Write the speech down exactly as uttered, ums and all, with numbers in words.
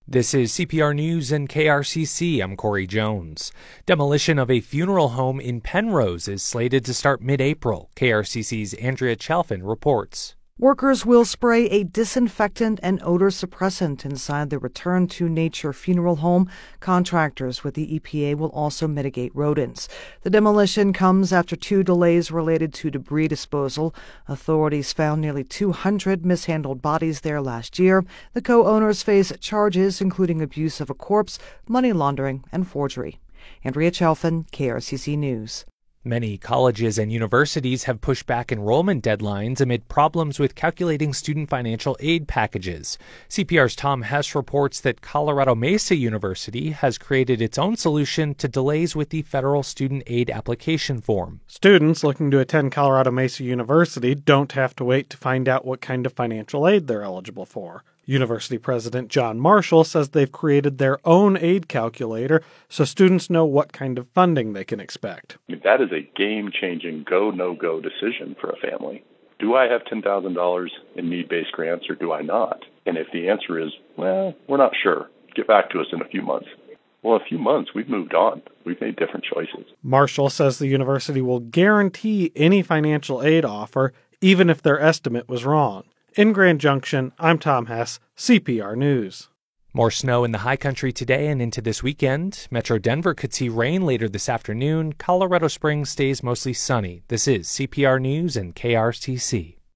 This is C P R News and K R C C. I'm Corey Jones. Demolition of a funeral home in Penrose is slated to start mid-April. K R C C's Andrea Chalfin reports. Workers will spray a disinfectant and odor suppressant inside the Return to Nature funeral home. Contractors with the E P A will also mitigate rodents. The demolition comes after two delays related to debris disposal. Authorities found nearly two hundred mishandled bodies there last year. The co-owners face charges including abuse of a corpse, money laundering, and forgery. Andrea Chalfin, K R C C News. Many colleges and universities have pushed back enrollment deadlines amid problems with calculating student financial aid packages. C P R's Tom Hess reports that Colorado Mesa University has created its own solution to delays with the federal student aid application form. Students looking to attend Colorado Mesa University don't have to wait to find out what kind of financial aid they're eligible for. University President John Marshall says they've created their own aid calculator so students know what kind of funding they can expect. That is a game-changing go, no-go decision for a family. Do I have ten thousand dollars in need-based grants or do I not? And if the answer is, well, we're not sure, get back to us in a few months. Well, a few months, we've moved on. We've made different choices. Marshall says the university will guarantee any financial aid offer, even if their estimate was wrong. In Grand Junction, I'm Tom Hess, C P R News. More snow in the high country today and into this weekend. Metro Denver could see rain later this afternoon. Colorado Springs stays mostly sunny. This is C P R News and K R C C.